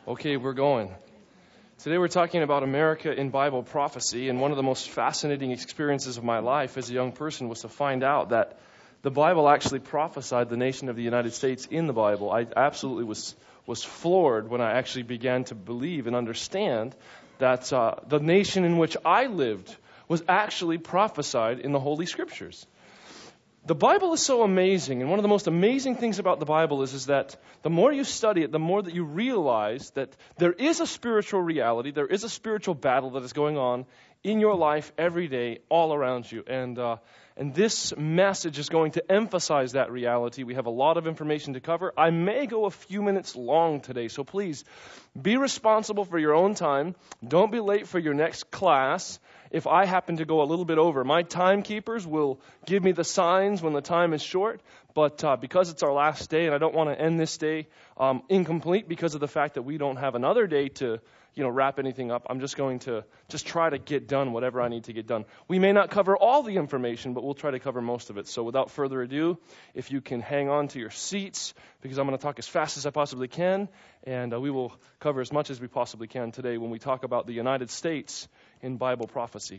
Okay, we're going. Today we're talking about America in Bible prophecy, and one of the most fascinating experiences of my life as a young person was to find out that the Bible actually prophesied the nation of the United States in the Bible. I absolutely was floored when I actually began to believe and understand that the nation in which I lived was actually prophesied in the Holy Scriptures. The Bible is so amazing, and one of the most amazing things about the Bible is that the more you study it, the more that you realize that there is a spiritual reality, there is a spiritual battle that is going on in your life every day, all around you. And this message is going to emphasize that reality. We have a lot of information to cover. I may go a few minutes long today, so please be responsible for your own time. Don't be late for your next class. If I happen to go a little bit over, my timekeepers will give me the signs when the time is short. But because it's our last day, and I don't want to end this day incomplete because of the fact that we don't have another day to, wrap anything up, I'm just going to try to get done whatever I need to get done. We may not cover all the information, but we'll try to cover most of it. So without further ado, if you can hang on to your seats, because I'm going to talk as fast as I possibly can, and we will cover as much as we possibly can today when we talk about the United States in Bible prophecy.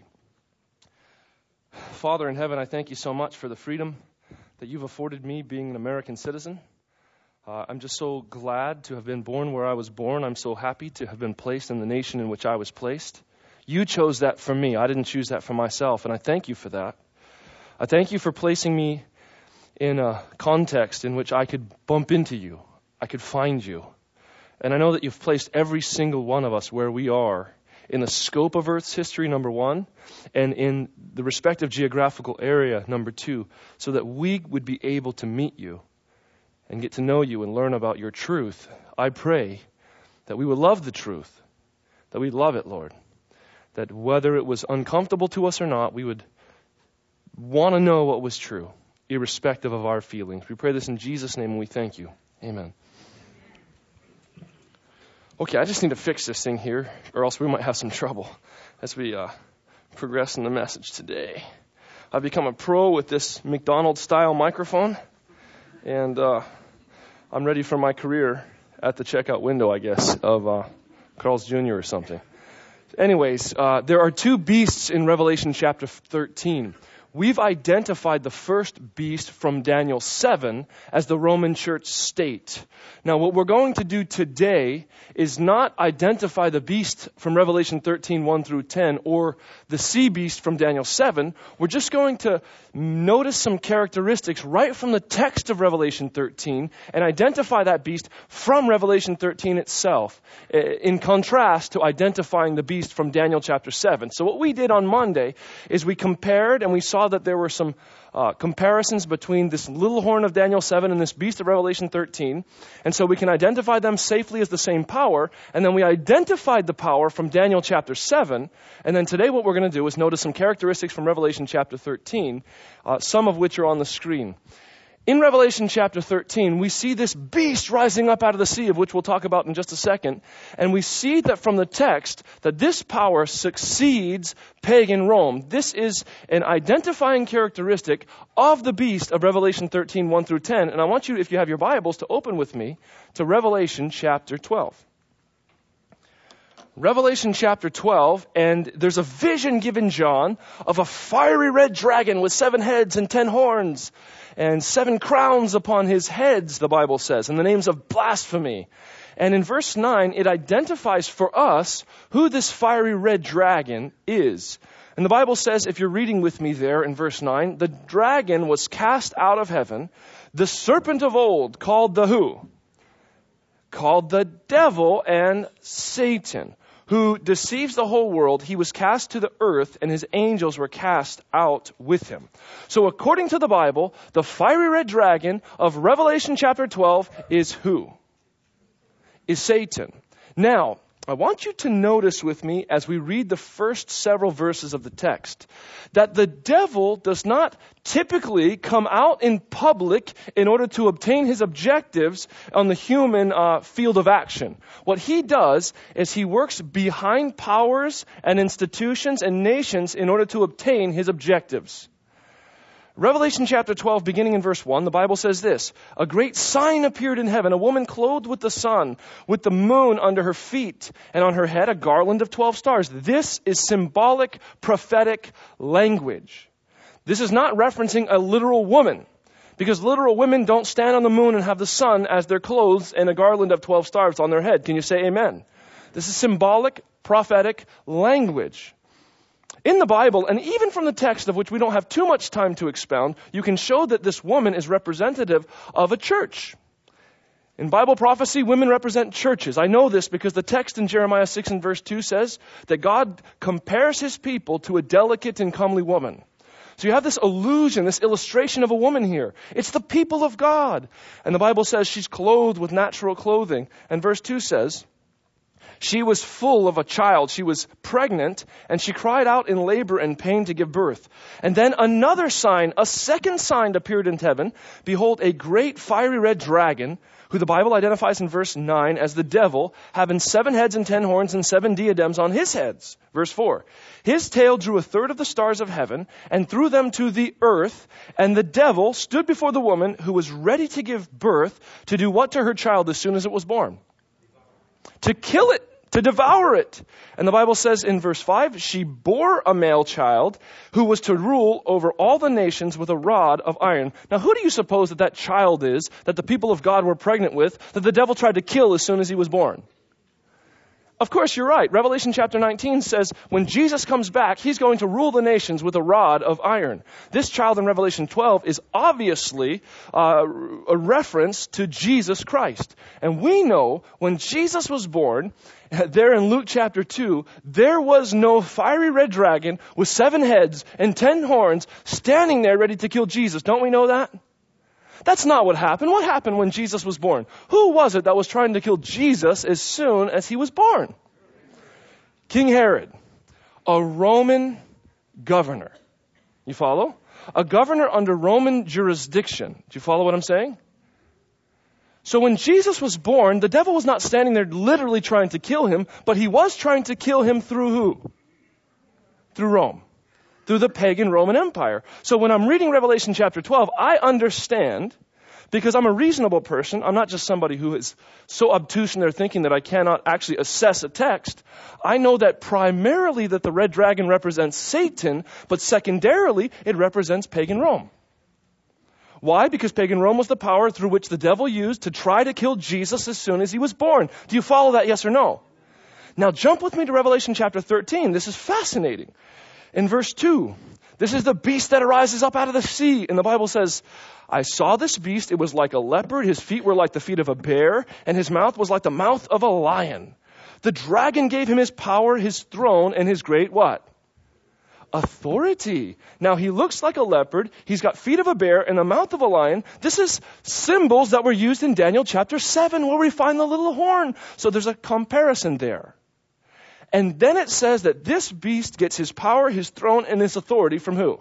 Father in heaven, I thank you so much for the freedom that you've afforded me being an American citizen. I'm just so glad to have been born where I was born. I'm so happy to have been placed in the nation in which I was placed. You chose that for me. I didn't choose that for myself, and I thank you for that. I thank you for placing me in a context in which I could bump into you. I could find you. And I know that you've placed every single one of us where we are in the scope of Earth's history, number one, and in the respective geographical area, number two, so that we would be able to meet you and get to know you and learn about your truth. I pray that we would love the truth, that we'd love it, Lord, that whether it was uncomfortable to us or not, we would want to know what was true, irrespective of our feelings. We pray this in Jesus' name, and we thank you. Amen. Okay, I just need to fix this thing here, or else we might have some trouble as we progress in the message today. I've become a pro with this McDonald's-style microphone, and I'm ready for my career at the checkout window, I guess, of Carl's Jr. or something. Anyways, there are two beasts in Revelation chapter 13. We've identified the first beast from Daniel 7 as the Roman church state. Now, what we're going to do today is not identify the beast from Revelation 13, 1 through 10, or the sea beast from Daniel 7. We're just going to notice some characteristics right from the text of Revelation 13 and identify that beast from Revelation 13 itself, in contrast to identifying the beast from Daniel chapter 7. So what we did on Monday is we compared and we saw that there were some comparisons between this little horn of Daniel 7 and this beast of Revelation 13. And so we can identify them safely as the same power. And then we identified the power from Daniel chapter 7. And then today what we're going to do is notice some characteristics from Revelation chapter 13, some of which are on the screen. In Revelation chapter 13, we see this beast rising up out of the sea, of which we'll talk about in just a second. And we see that from the text that this power succeeds pagan Rome. This is an identifying characteristic of the beast of Revelation 13, 1 through 10. And I want you, if you have your Bibles, to open with me to Revelation chapter 12. Revelation chapter 12, and there's a vision given John of a fiery red dragon with 7 heads and 10 horns and 7 crowns upon his heads, the Bible says, and the names of blasphemy. And in verse 9, it identifies for us who this fiery red dragon is. And the Bible says, if you're reading with me there in verse 9, the dragon was cast out of heaven, the serpent of old, called the who? Called the devil and Satan, who deceives the whole world. He was cast to the earth, and his angels were cast out with him. So according to the Bible, the fiery red dragon of Revelation chapter 12 is who? Is Satan. Now, I want you to notice with me as we read the first several verses of the text that the devil does not typically come out in public in order to obtain his objectives on the human field of action. What he does is he works behind powers and institutions and nations in order to obtain his objectives. Revelation chapter 12, beginning in verse 1, the Bible says this: a great sign appeared in heaven, a woman clothed with the sun, with the moon under her feet, and on her head a garland of 12 stars. This is symbolic, prophetic language. This is not referencing a literal woman, because literal women don't stand on the moon and have the sun as their clothes and a garland of 12 stars on their head. Can you say amen? This is symbolic, prophetic language. In the Bible, and even from the text of which we don't have too much time to expound, you can show that this woman is representative of a church. In Bible prophecy, women represent churches. I know this because the text in Jeremiah 6 and verse 2 says that God compares his people to a delicate and comely woman. So you have this illusion, this illustration of a woman here. It's the people of God. And the Bible says she's clothed with natural clothing. And verse 2 says, she was full of a child. She was pregnant, and she cried out in labor and pain to give birth. And then another sign, a second sign appeared in heaven. Behold, a great fiery red dragon, who the Bible identifies in verse 9 as the devil, having 7 heads and 10 horns and 7 diadems on his heads. Verse 4. His tail drew a third of the stars of heaven and threw them to the earth. And the devil stood before the woman who was ready to give birth to do what to her child as soon as it was born? To kill it, to devour it. And the Bible says in verse 5, she bore a male child who was to rule over all the nations with a rod of iron. Now, who do you suppose that child is that the people of God were pregnant with, that the devil tried to kill as soon as he was born? Of course, you're right. Revelation chapter 19 says when Jesus comes back, he's going to rule the nations with a rod of iron. This child in Revelation 12 is obviously a reference to Jesus Christ. And we know when Jesus was born, there in Luke chapter 2, there was no fiery red dragon with 7 heads and 10 horns standing there ready to kill Jesus. Don't we know that? That's not what happened. What happened when Jesus was born? Who was it that was trying to kill Jesus as soon as he was born? King Herod, a Roman governor. You follow? A governor under Roman jurisdiction. Do you follow what I'm saying? So when Jesus was born, the devil was not standing there literally trying to kill him, but he was trying to kill him through who? Through Rome. Through the pagan Roman Empire. So when I'm reading Revelation chapter 12, I understand, because I'm a reasonable person, I'm not just somebody who is so obtuse in their thinking that I cannot actually assess a text. I know that primarily that the red dragon represents Satan, but secondarily it represents pagan Rome. Why? Because pagan Rome was the power through which the devil used to try to kill Jesus as soon as he was born. Do you follow that, yes or no? Now jump with me to Revelation chapter 13. This is fascinating. In verse 2, this is the beast that arises up out of the sea. And the Bible says, I saw this beast. It was like a leopard. His feet were like the feet of a bear. And his mouth was like the mouth of a lion. The dragon gave him his power, his throne, and his great what? Authority. Now he looks like a leopard. He's got feet of a bear and the mouth of a lion. This is symbols that were used in Daniel chapter 7 where we find the little horn. So there's a comparison there. And then it says that this beast gets his power, his throne, and his authority from who?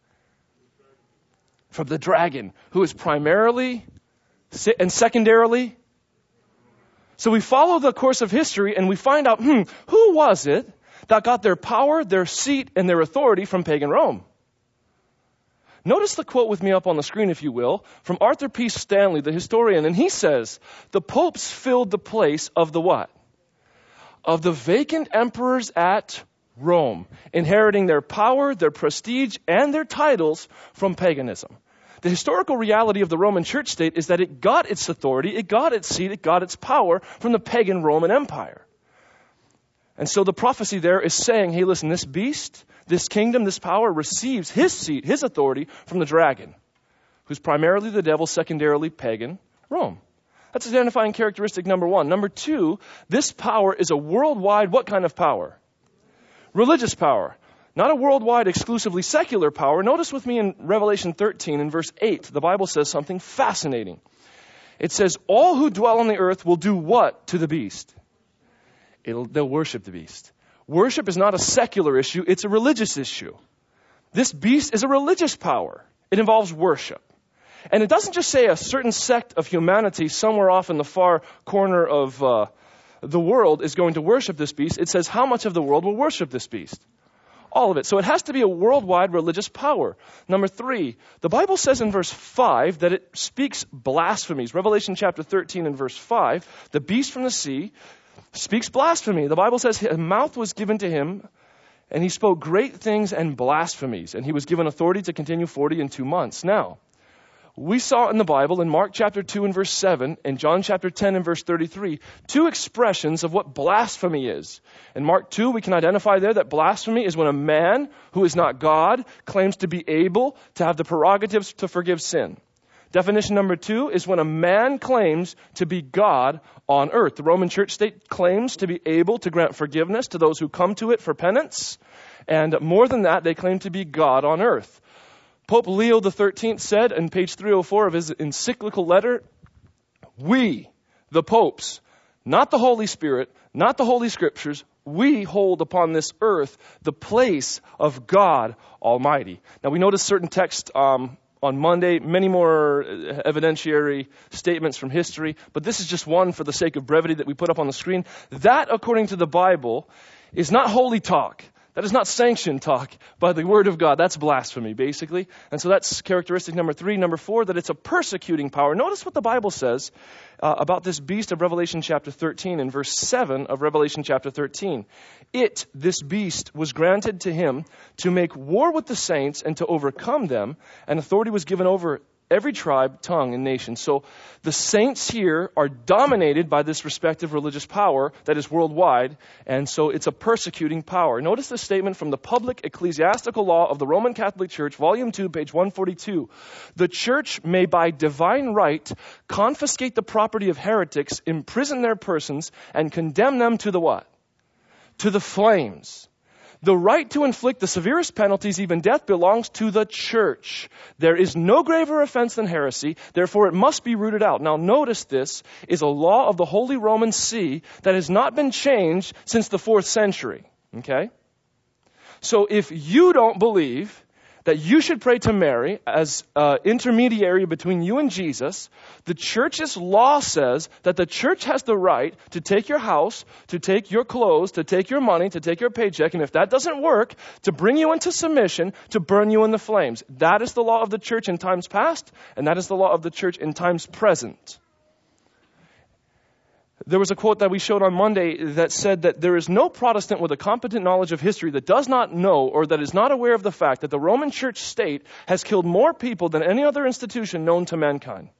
From the dragon, who is primarily and secondarily. So we follow the course of history and we find out, who was it that got their power, their seat, and their authority from pagan Rome? Notice the quote with me up on the screen, if you will, from Arthur P. Stanley, the historian. And he says, the popes filled the place of the what? Of the vacant emperors at Rome, inheriting their power, their prestige, and their titles from paganism. The historical reality of the Roman church state is that it got its authority, it got its seat, it got its power from the pagan Roman Empire. And so the prophecy there is saying, hey, listen, this beast, this kingdom, this power receives his seat, his authority from the dragon, who's primarily the devil, secondarily pagan Rome. That's identifying characteristic number 1. Number 2, this power is a worldwide, what kind of power? Religious power. Not a worldwide, exclusively secular power. Notice with me in Revelation 13 in verse 8, the Bible says something fascinating. It says, all who dwell on the earth will do what to the beast? They'll worship the beast. Worship is not a secular issue, it's a religious issue. This beast is a religious power. It involves worship. And it doesn't just say a certain sect of humanity somewhere off in the far corner of the world is going to worship this beast. It says how much of the world will worship this beast? All of it. So it has to be a worldwide religious power. Number 3, the Bible says in verse 5 that it speaks blasphemies. Revelation chapter 13 and verse 5, the beast from the sea speaks blasphemy. The Bible says a mouth was given to him, and he spoke great things and blasphemies, and he was given authority to continue 40 and 2 months. Now, we saw in the Bible, in Mark chapter 2 and verse 7, and John chapter 10 and verse 33, 2 expressions of what blasphemy is. In Mark 2, we can identify there that blasphemy is when a man who is not God claims to be able to have the prerogatives to forgive sin. Definition number 2 is when a man claims to be God on earth. The Roman church state claims to be able to grant forgiveness to those who come to it for penance. And more than that, they claim to be God on earth. Pope Leo XIII said in page 304 of his encyclical letter, we, the popes, not the Holy Spirit, not the Holy Scriptures, we hold upon this earth the place of God Almighty. Now we notice certain texts on Monday, many more evidentiary statements from history, but this is just one for the sake of brevity that we put up on the screen. That, according to the Bible, is not holy talk. That is not sanctioned talk by the Word of God. That's blasphemy, basically. And so that's characteristic number 3. Number 4, that it's a persecuting power. Notice what the Bible says about this beast of Revelation chapter 13 in verse 7 of Revelation chapter 13. It, this beast, was granted to him to make war with the saints and to overcome them, and authority was given over every tribe, tongue, and nation. So the saints here are dominated by this respective religious power that is worldwide, and so it's a persecuting power. Notice the statement from the Public Ecclesiastical Law of the Roman Catholic Church, Volume 2, page 142. The church may by divine right confiscate the property of heretics, imprison their persons, and condemn them to the what? To the flames. The right to inflict the severest penalties, even death, belongs to the church. There is no graver offense than heresy, therefore it must be rooted out. Now notice this is a law of the Holy Roman See that has not been changed since the 4th century. Okay? So if you don't believe that you should pray to Mary as intermediary between you and Jesus, the church's law says that the church has the right to take your house, to take your clothes, to take your money, to take your paycheck, and if that doesn't work, to bring you into submission, to burn you in the flames. That is the law of the church in times past, and that is the law of the church in times present. There was a quote that we showed on Monday that said that there is no Protestant with a competent knowledge of history that does not know or that is not aware of the fact that the Roman Church state has killed more people than any other institution known to mankind.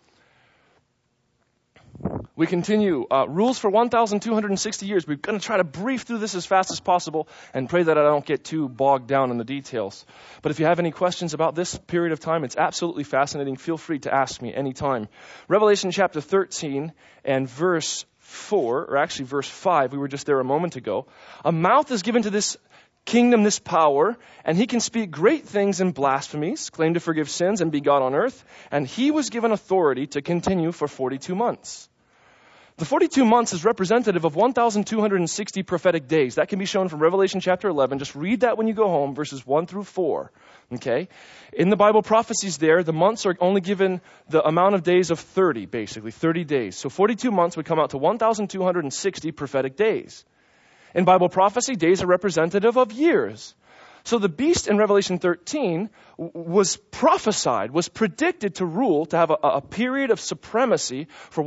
We continue. Rules for 1,260 years. We're going to try to brief through this as fast as possible and pray that I don't get too bogged down in the details. But if you have any questions about this period of time, it's absolutely fascinating. Feel free to ask me anytime. Revelation chapter 13 and verse 4, or actually verse 5, we were just there a moment ago. A mouth is given to this kingdom, this power, and he can speak great things and blasphemies, claim to forgive sins and be God on earth, and he was given authority to continue for 42 months. The 42 months is representative of 1,260 prophetic days. That can be shown from Revelation chapter 11. Just read that when you go home, verses 1 through 4. Okay? In the Bible prophecies there, the months are only given the amount of days of 30, basically, 30 days. So 42 months would come out to 1,260 prophetic days. In Bible prophecy, days are representative of years. So the beast in Revelation 13 was prophesied, was predicted to rule, to have a period of supremacy for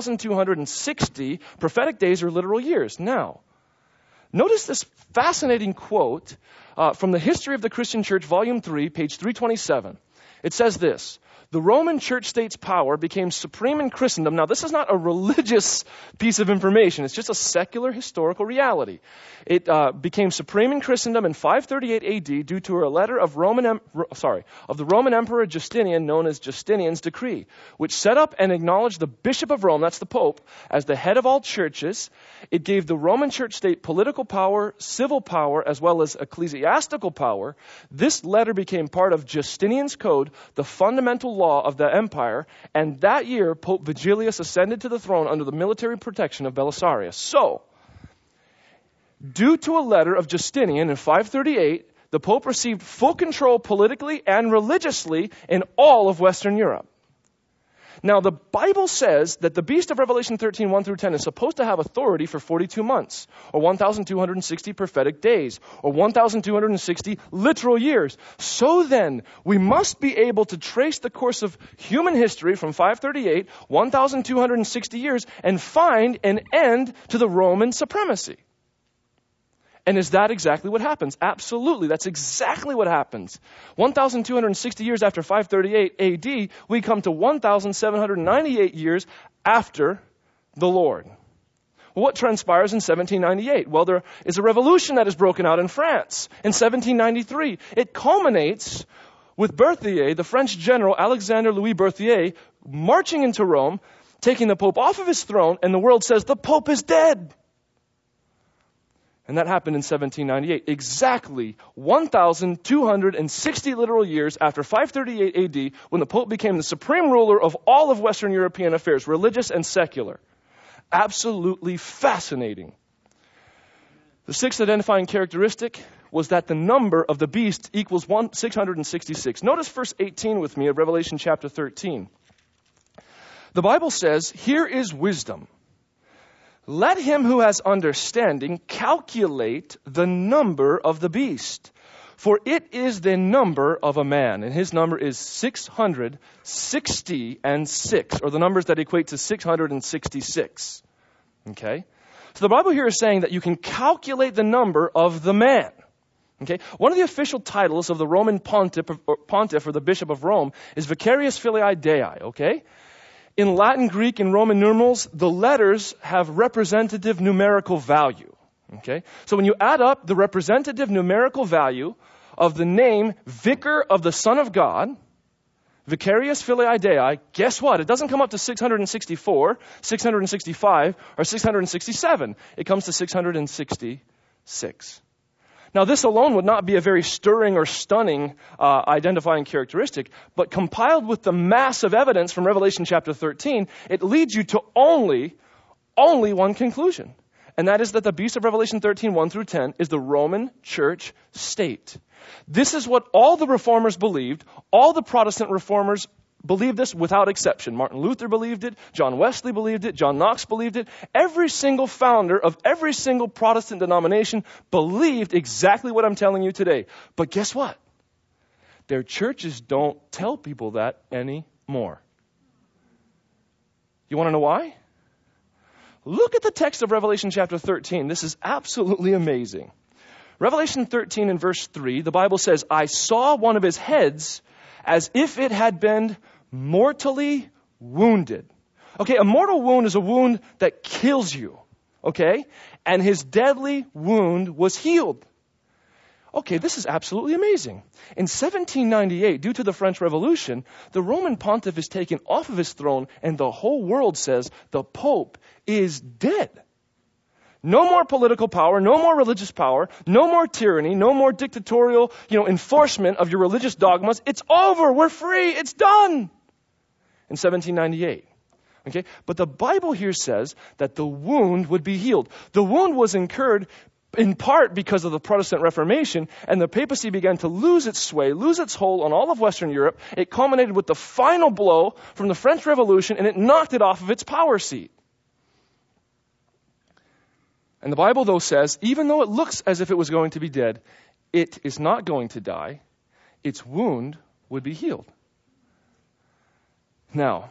1,260 prophetic days or literal years. Now, notice this fascinating quote from the History of the Christian Church, Volume 3, page 327. It says this: the Roman church state's power became supreme in Christendom. Now, this is not a religious piece of information. It's just a secular historical reality. It became supreme in Christendom in 538 AD due to a letter of the Roman Emperor Justinian, known as Justinian's decree, which set up and acknowledged the Bishop of Rome, that's the Pope, as the head of all churches. It gave the Roman church state political power, civil power, as well as ecclesiastical power. This letter became part of Justinian's code, the fundamental law of the empire, and that year Pope Vigilius ascended to the throne under the military protection of Belisarius. So, due to a letter of Justinian in 538, the Pope received full control politically and religiously in all of Western Europe. Now, the Bible says that the beast of Revelation 13, 1 through 10 is supposed to have authority for 42 months, or 1,260 prophetic days, or 1,260 literal years. So then, we must be able to trace the course of human history from 538, 1,260 years, and find an end to the Roman supremacy. And is that exactly what happens? Absolutely. That's exactly what happens. 1,260 years after 538 AD, we come to 1,798 years after the Lord. Well, what transpires in 1798? Well, there is a revolution that is broken out in France in 1793. It culminates with Berthier, the French general Alexander Louis Berthier, marching into Rome, taking the Pope off of his throne, and the world says, the Pope is dead. And that happened in 1798, exactly 1,260 literal years after 538 AD, when the Pope became the supreme ruler of all of Western European affairs, religious and secular. Absolutely fascinating. The sixth identifying characteristic was that the number of the beast equals 666. Notice verse 18 with me of Revelation chapter 13. The Bible says, here is wisdom. Let him who has understanding calculate the number of the beast, for it is the number of a man, and his number is 666, or the numbers that equate to 666. Okay? So the Bible here is saying that you can calculate the number of the man. Okay? One of the official titles of the Roman pontiff or the bishop of Rome is Vicarius Filii Dei, okay? In Latin, Greek, and Roman numerals, the letters have representative numerical value. Okay? So when you add up the representative numerical value of the name Vicar of the Son of God, Vicarius Filii Dei, guess what? It doesn't come up to 664, 665, or 667. It comes to 666. Now, this alone would not be a very stirring or stunning identifying characteristic, but compiled with the mass of evidence from Revelation chapter 13, it leads you to only one conclusion. And that is that the beast of Revelation 13, 1 through 10, is the Roman Church state. This is what all the reformers believed. All the Protestant reformers believed this without exception. Martin Luther believed it. John Wesley believed it. John Knox believed it. Every single founder of every single Protestant denomination believed exactly what I'm telling you today. But guess what? Their churches don't tell people that anymore. You want to know why? Look at the text of Revelation chapter 13. This is absolutely amazing. Revelation 13 and verse 3, the Bible says, I saw one of his heads as if it had been mortally wounded. Okay, a mortal wound is a wound that kills you. Okay? And his deadly wound was healed. Okay, this is absolutely amazing. In 1798, due to the French Revolution, the Roman pontiff is taken off of his throne, and the whole world says the Pope is dead. No more political power, no more religious power, no more tyranny, no more dictatorial, enforcement of your religious dogmas. It's over. We're free. It's done. In 1798. Okay? But the Bible here says that the wound would be healed. The wound was incurred in part because of the Protestant Reformation, and the papacy began to lose its sway, lose its hold on all of Western Europe. It culminated with the final blow from the French Revolution, and it knocked it off of its power seat. And the Bible, though, says, even though it looks as if it was going to be dead, it is not going to die. Its wound would be healed. Now,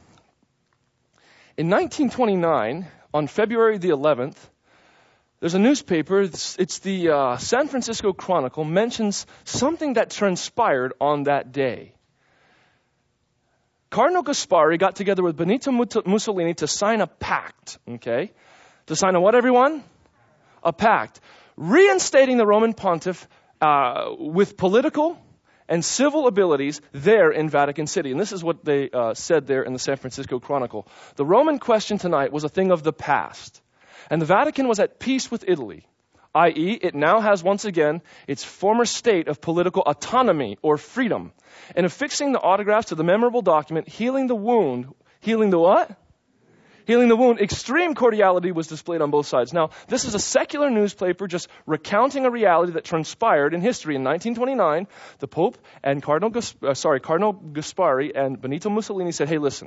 in 1929, on February the 11th, there's a newspaper, it's the San Francisco Chronicle, mentions something that transpired on that day. Cardinal Gaspari got together with Benito Mussolini to sign a pact, okay? To sign a what, everyone? A pact. Reinstating the Roman pontiff with political and civil abilities there in Vatican City. And this is what they said there in the San Francisco Chronicle. The Roman question tonight was a thing of the past. And the Vatican was at peace with Italy, i.e., it now has once again its former state of political autonomy or freedom. And affixing the autographs to the memorable document, healing the wound, healing the what? Healing the wound, extreme cordiality was displayed on both sides. Now, this is a secular newspaper just recounting a reality that transpired in history. In 1929, the Pope and Cardinal Gaspari and Benito Mussolini said, hey, listen,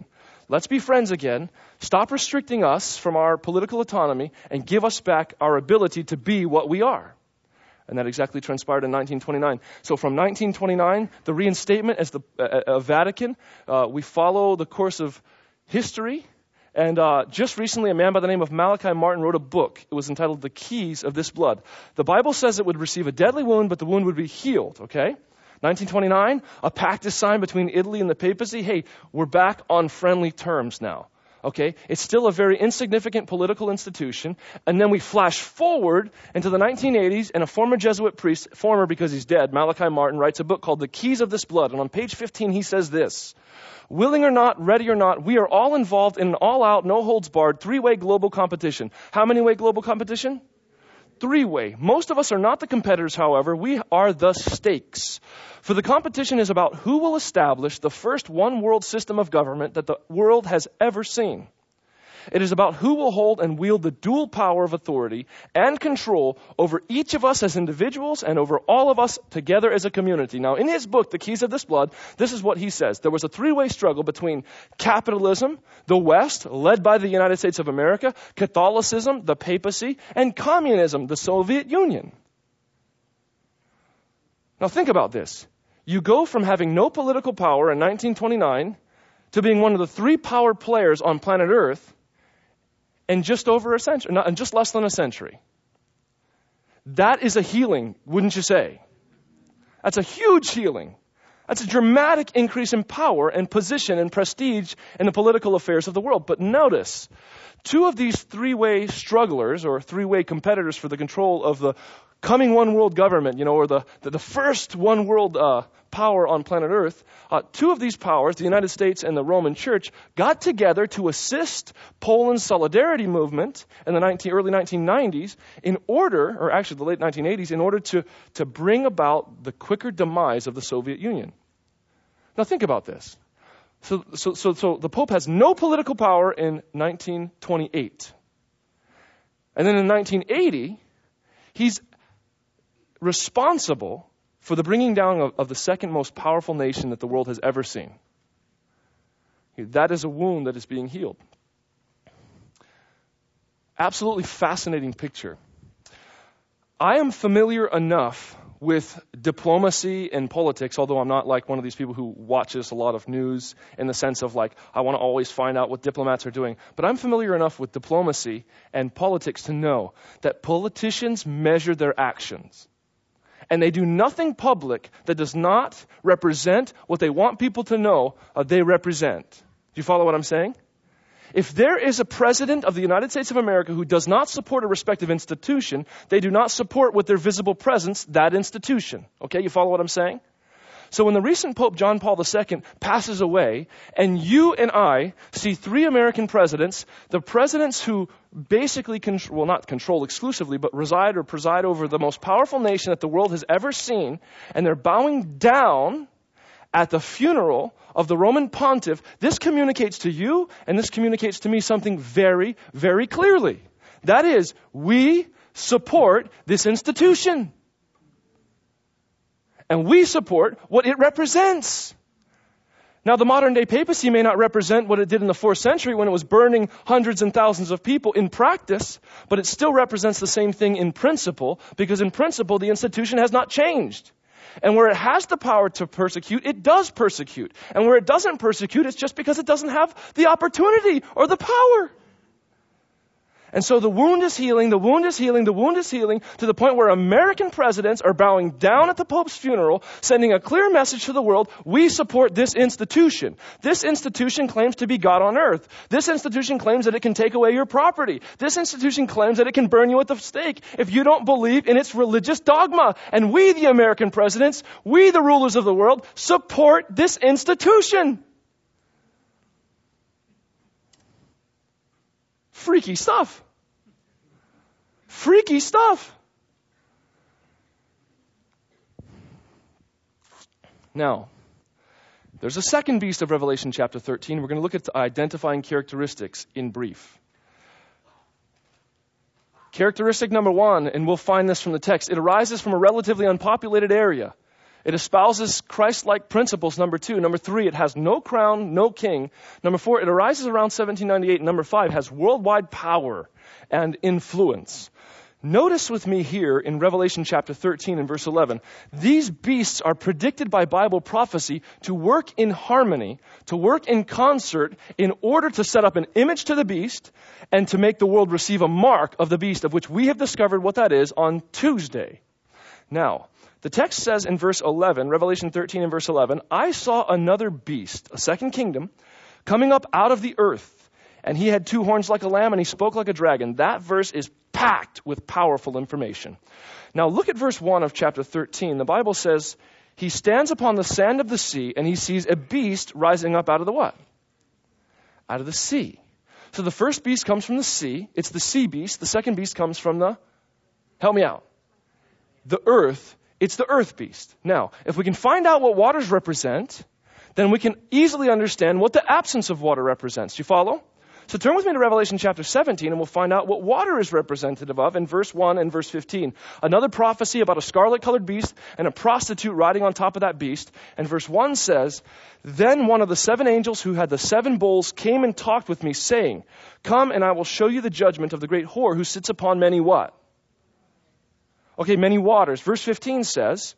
Let's be friends again. Stop restricting us from our political autonomy and give us back our ability to be what we are. And that exactly transpired in 1929. So from 1929, the reinstatement as the Vatican, we follow the course of history. And just recently, a man by the name of Malachi Martin wrote a book. It was entitled The Keys of This Blood. The Bible says it would receive a deadly wound, but the wound would be healed, okay? 1929, a pact is signed between Italy and the papacy. Hey, we're back on friendly terms now. Okay, it's still a very insignificant political institution. And then we flash forward into the 1980s, and a former Jesuit priest, former because he's dead, Malachi Martin, writes a book called The Keys of This Blood. And on page 15, he says this: willing or not, ready or not, we are all involved in an all-out, no-holds-barred, three-way global competition. How many-way global competition? Three-way. Most of us are not the competitors, however. We are the stakes. For the competition is about who will establish the first one-world system of government that the world has ever seen. It is about who will hold and wield the dual power of authority and control over each of us as individuals and over all of us together as a community. Now, in his book, The Keys of This Blood, this is what he says. There was a three-way struggle between capitalism, the West, led by the United States of America, Catholicism, the papacy, and communism, the Soviet Union. Now, think about this. You go from having no political power in 1929 to being one of the three power players on planet Earth in just over a century, in just less than a century. That is a healing, wouldn't you say? That's a huge healing. That's a dramatic increase in power and position and prestige in the political affairs of the world. But notice, two of these three-way strugglers or three-way competitors for the control of the coming one world government, or the first one world power on planet Earth, two of these powers, the United States and the Roman Church, got together to assist Poland's solidarity movement in the early 1990s or actually the late 1980s, in order to bring about the quicker demise of the Soviet Union. Now think about this. So the Pope has no political power in 1928. And then in 1980, he's responsible for the bringing down of the second most powerful nation that the world has ever seen. That is a wound that is being healed. Absolutely fascinating picture. I am familiar enough with diplomacy and politics, although I'm not like one of these people who watches a lot of news in the sense of like, I want to always find out what diplomats are doing. But I'm familiar enough with diplomacy and politics to know that politicians measure their actions. And they do nothing public that does not represent what they want people to know they represent. Do you follow what I'm saying? If there is a president of the United States of America who does not support a respective institution, they do not support with their visible presence that institution. Okay, you follow what I'm saying? So when the recent Pope John Paul II passes away, and you and I see three American presidents, the presidents who basically not control exclusively, but reside or preside over the most powerful nation that the world has ever seen, and they're bowing down at the funeral of the Roman pontiff, this communicates to you and this communicates to me something very, very clearly. That is, we support this institution. And we support what it represents. Now, the modern day papacy may not represent what it did in the 4th century when it was burning hundreds and thousands of people in practice, but it still represents the same thing in principle, because in principle, the institution has not changed. And where it has the power to persecute, it does persecute. And where it doesn't persecute, it's just because it doesn't have the opportunity or the power. And so the wound is healing, the wound is healing, the wound is healing, to the point where American presidents are bowing down at the Pope's funeral, sending a clear message to the world: we support this institution. This institution claims to be God on earth. This institution claims that it can take away your property. This institution claims that it can burn you at the stake if you don't believe in its religious dogma. And we, the American presidents, we, the rulers of the world, support this institution. Freaky stuff. Freaky stuff. Now, there's a second beast of Revelation chapter 13. We're going to look at identifying characteristics in brief. Characteristic number one, and we'll find this from the text, it arises from a relatively unpopulated area. It espouses Christ-like principles, number 2. Number 3, it has no crown, no king. Number 4, it arises around 1798. Number 5, has worldwide power and influence. Notice with me here in Revelation chapter 13 and verse 11, these beasts are predicted by Bible prophecy to work in harmony, to work in concert in order to set up an image to the beast and to make the world receive a mark of the beast, of which we have discovered what that is on Tuesday. Now, the text says in verse 11, Revelation 13 and verse 11, I saw another beast, a second kingdom, coming up out of the earth. And he had 2 horns like a lamb, and he spoke like a dragon. That verse is packed with powerful information. Now look at verse 1 of chapter 13. The Bible says, he stands upon the sand of the sea, and he sees a beast rising up out of the what? Out of the sea. So the first beast comes from the sea. It's the sea beast. The second beast comes from the, help me out, the earth. It's the earth beast. Now, if we can find out what waters represent, then we can easily understand what the absence of water represents. Do you follow? So turn with me to Revelation chapter 17, and we'll find out what water is representative of in verse 1 and verse 15. Another prophecy about a scarlet-colored beast and a prostitute riding on top of that beast. And verse 1 says, Then one of the 7 angels who had the 7 bowls came and talked with me, saying, Come, and I will show you the judgment of the great whore who sits upon many what? Okay, many waters. Verse 15 says,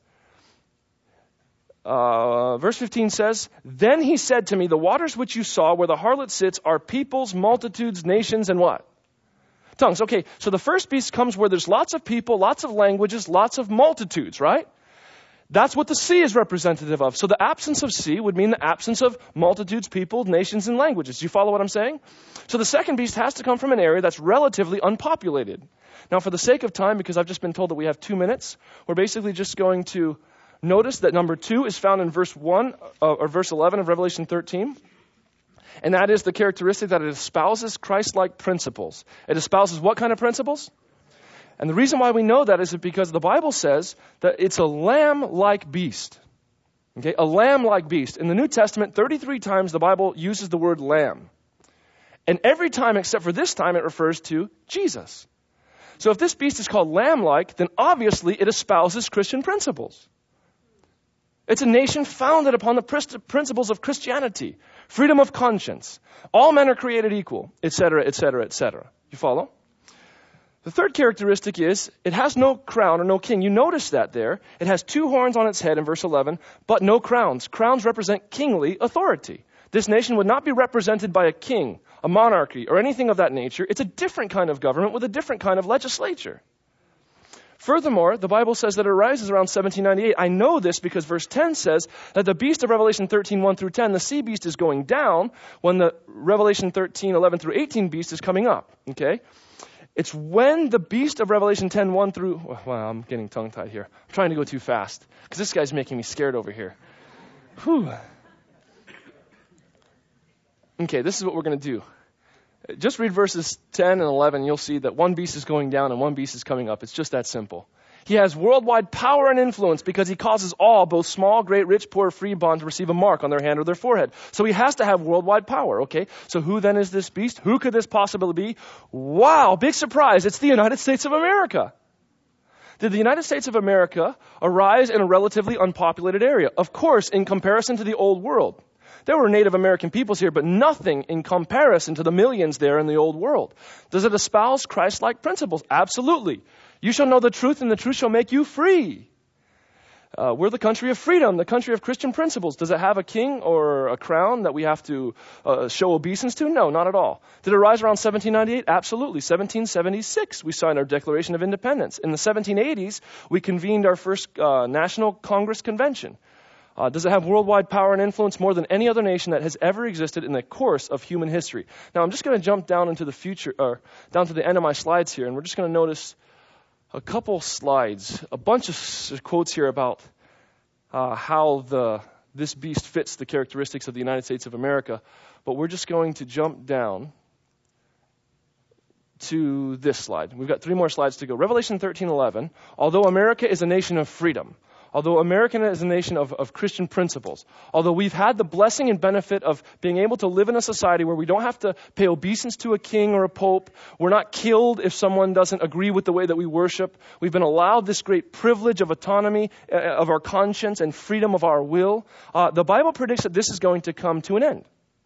Then he said to me, the waters which you saw where the harlot sits are peoples, multitudes, nations, and what? Tongues. Okay, so the first beast comes where there's lots of people, lots of languages, lots of multitudes, right? That's what the sea is representative of. So the absence of sea would mean the absence of multitudes, people, nations, and languages. Do you follow what I'm saying? So the second beast has to come from an area that's relatively unpopulated. Now, for the sake of time, because I've just been told that we have 2 minutes, we're basically just going to notice that number 2 is found in verse 1 or verse 11 of Revelation 13. And that is the characteristic that it espouses Christ-like principles. It espouses what kind of principles? And the reason why we know that is because the Bible says that it's a lamb-like beast. Okay, a lamb-like beast. In the New Testament, 33 times the Bible uses the word lamb. And every time except for this time, it refers to Jesus. So if this beast is called lamb-like, then obviously it espouses Christian principles. It's a nation founded upon the principles of Christianity, freedom of conscience, all men are created equal, etc., etc., etc. You follow? The third characteristic is it has no crown or no king. You notice that there. It has 2 horns on its head in verse 11, but no crowns. Crowns represent kingly authority. This nation would not be represented by a king, a monarchy, or anything of that nature. It's a different kind of government with a different kind of legislature. Furthermore, the Bible says that it arises around 1798. I know this because verse 10 says that the beast of Revelation 13, 1 through 10, the sea beast is going down when the Revelation 13, 11 through 18 beast is coming up. Okay? It's when the beast of Revelation 10, 1 through... Well, I'm getting tongue-tied here. I'm trying to go too fast because this guy's making me scared over here. Whew. Okay, this is what we're going to do. Just read verses 10 and 11. You'll see that one beast is going down and one beast is coming up. It's just that simple. He has worldwide power and influence because he causes all, both small, great, rich, poor, free, bond, to receive a mark on their hand or their forehead. So he has to have worldwide power, okay? So who then is this beast? Who could this possibly be? Wow, big surprise. It's the United States of America. Did the United States of America arise in a relatively unpopulated area? Of course, in comparison to the old world. There were Native American peoples here, but nothing in comparison to the millions there in the old world. Does it espouse Christ-like principles? Absolutely. You shall know the truth, and the truth shall make you free. We're the country of freedom, the country of Christian principles. Does it have a king or a crown that we have to show obeisance to? No, not at all. Did it rise around 1798? Absolutely. 1776, we signed our Declaration of Independence. In the 1780s, we convened our first National Congress Convention. Does it have worldwide power and influence more than any other nation that has ever existed in the course of human history? Now, I'm just going to jump down into the future, or down to the end of my slides here, and we're just going to notice a couple slides, a bunch of quotes here about how this beast fits the characteristics of the United States of America. But we're just going to jump down to this slide. We've got 3 more slides to go. Revelation 13:11. Although America is a nation of freedom, although America is a nation of Christian principles, although we've had the blessing and benefit of being able to live in a society where we don't have to pay obeisance to a king or a pope, we're not killed if someone doesn't agree with the way that we worship, we've been allowed this great privilege of autonomy of our conscience and freedom of our will, the Bible predicts that this is going to come to an end.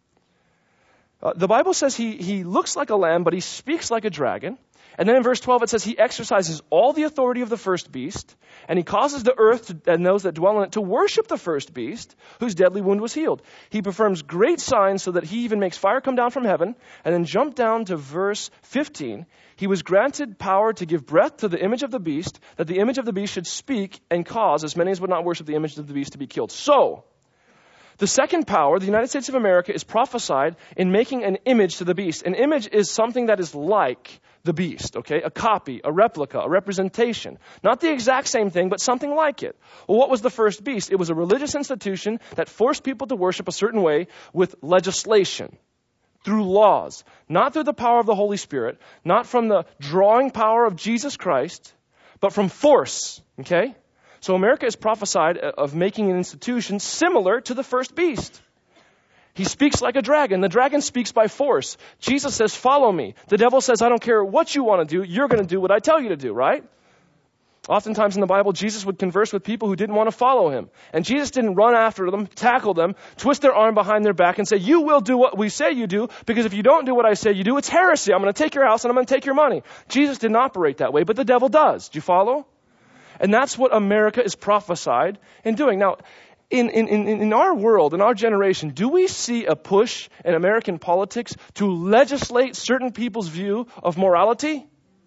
The Bible says he looks like a lamb, but he speaks like a dragon. And then in verse 12 it says he exercises all the authority of the first beast, and he causes the earth and those that dwell in it to worship the first beast, whose deadly wound was healed. He performs great signs so that he even makes fire come down from heaven. And then jump down to verse 15. He was granted power to give breath to the image of the beast, that the image of the beast should speak and cause as many as would not worship the image of the beast to be killed. So, the second power, the United States of America, is prophesied in making an image to the beast. An image is something that is like the beast, okay? A copy, a replica, a representation. Not the exact same thing, but something like it. Well, what was the first beast? It was a religious institution that forced people to worship a certain way with legislation, through laws, not through the power of the Holy Spirit, not from the drawing power of Jesus Christ, but from force, okay? So America is prophesied of making an institution similar to the first beast. He speaks like a dragon. The dragon speaks by force. Jesus says, follow me. The devil says, I don't care what you want to do. You're going to do what I tell you to do, right? Oftentimes in the Bible, Jesus would converse with people who didn't want to follow him. And Jesus didn't run after them, tackle them, twist their arm behind their back and say, you will do what we say you do, because if you don't do what I say you do, it's heresy. I'm going to take your house and I'm going to take your money. Jesus didn't operate that way, but the devil does. Do you follow? And that's what America is prophesied in doing. Now, in our world, in our generation, do we see a push in American politics to legislate certain people's view of morality?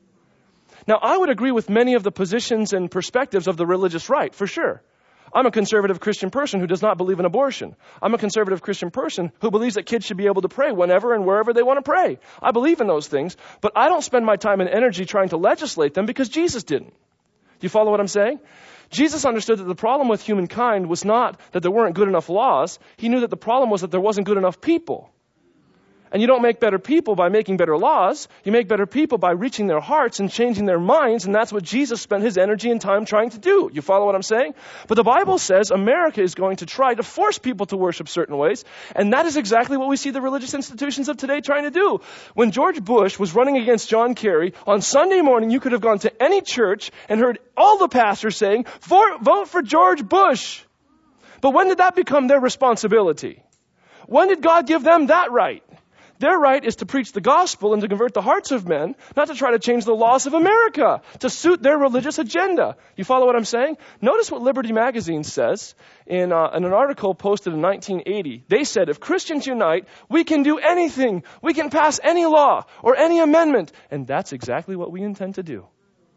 Now, I would agree with many of the positions and perspectives of the religious right, for sure. I'm a conservative Christian person who does not believe in abortion. I'm a conservative Christian person who believes that kids should be able to pray whenever and wherever they want to pray. I believe in those things, but I don't spend my time and energy trying to legislate them because Jesus didn't. Do you follow what I'm saying? Jesus understood that the problem with humankind was not that there weren't good enough laws. He knew that the problem was that there wasn't good enough people. And you don't make better people by making better laws. You make better people by reaching their hearts and changing their minds, and that's what Jesus spent his energy and time trying to do. You follow what I'm saying? But the Bible says America is going to try to force people to worship certain ways, and that is exactly what we see the religious institutions of today trying to do. When George Bush was running against John Kerry, on Sunday morning you could have gone to any church and heard all the pastors saying, vote for George Bush. But when did that become their responsibility? When did God give them that right? Their right is to preach the gospel and to convert the hearts of men, not to try to change the laws of America to suit their religious agenda. You follow what I'm saying? Notice what Liberty Magazine says in an article posted in 1980. They said, if Christians unite, we can do anything. We can pass any law or any amendment. And that's exactly what we intend to do.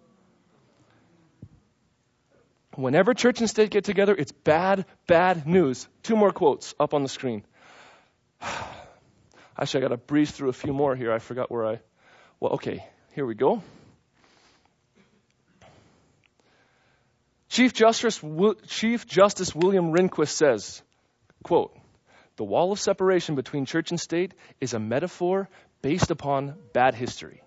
Whenever church and state get together, it's bad, bad news. 2 more quotes up on the screen. Actually, I got to breeze through a few more here. I forgot where okay, here we go. Chief Justice William Rehnquist says, quote, the wall of separation between church and state is a metaphor based upon bad history.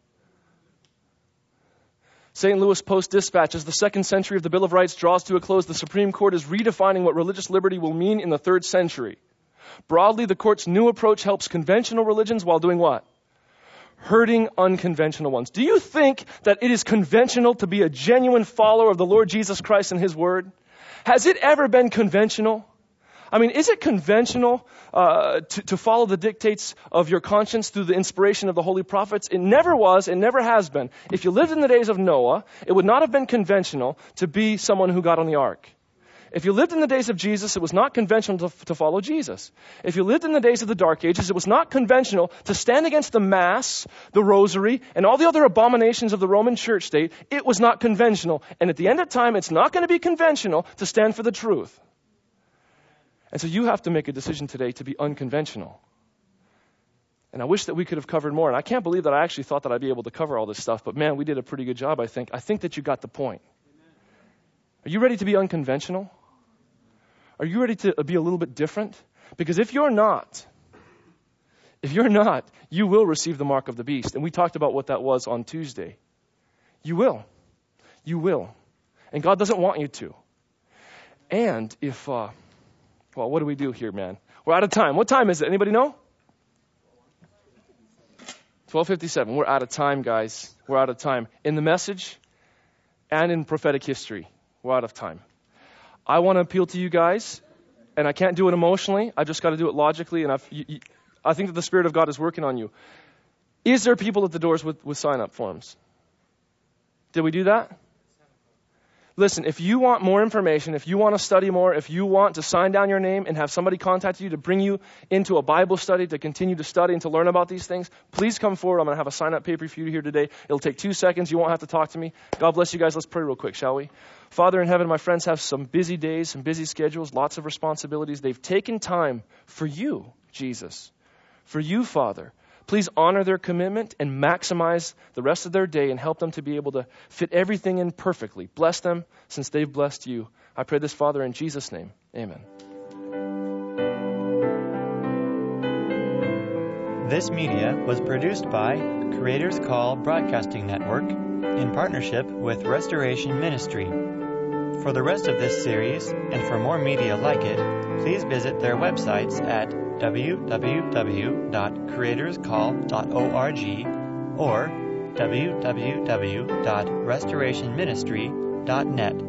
St. Louis Post-Dispatch, as the 2nd century of the Bill of Rights draws to a close, the Supreme Court is redefining what religious liberty will mean in the 3rd century. Broadly, the court's new approach helps conventional religions while doing what? Hurting unconventional ones. Do you think that it is conventional to be a genuine follower of the Lord Jesus Christ and His Word? Has it ever been conventional? I mean, is it conventional to follow the dictates of your conscience through the inspiration of the holy prophets? It never was, it never has been. If you lived in the days of Noah, it would not have been conventional to be someone who got on the ark. If you lived in the days of Jesus, it was not conventional to follow Jesus. If you lived in the days of the Dark Ages, it was not conventional to stand against the Mass, the Rosary, and all the other abominations of the Roman Church state. It was not conventional. And at the end of time, it's not going to be conventional to stand for the truth. And so you have to make a decision today to be unconventional. And I wish that we could have covered more. And I can't believe that I actually thought that I'd be able to cover all this stuff. But man, we did a pretty good job, I think. I think that you got the point. Are you ready to be unconventional? Are you ready to be a little bit different? Because if you're not, you will receive the mark of the beast. And we talked about what that was on Tuesday. You will. You will. And God doesn't want you to. And if, well, what do we do here, man? We're out of time. What time is it? Anybody know? 12:57. We're out of time, guys. We're out of time. In the message and in prophetic history, we're out of time. I want to appeal to you guys, and I can't do it emotionally. I just got to do it logically, and I think that the Spirit of God is working on you. Is there people at the doors with sign-up forms? Did we do that? Listen, if you want more information, if you want to study more, if you want to sign down your name and have somebody contact you to bring you into a Bible study, to continue to study and to learn about these things, please come forward. I'm going to have a sign-up paper for you here today. It'll take 2 seconds. You won't have to talk to me. God bless you guys. Let's pray real quick, shall we? Father in heaven, my friends have some busy days, some busy schedules, lots of responsibilities. They've taken time for you, Jesus, for you, Father. Please honor their commitment and maximize the rest of their day and help them to be able to fit everything in perfectly. Bless them since they've blessed you. I pray this, Father, in Jesus' name. Amen. This media was produced by Creators Call Broadcasting Network in partnership with Restoration Ministry. For the rest of this series and for more media like it, please visit their websites at www.creatorscall.org or www.restorationministry.net.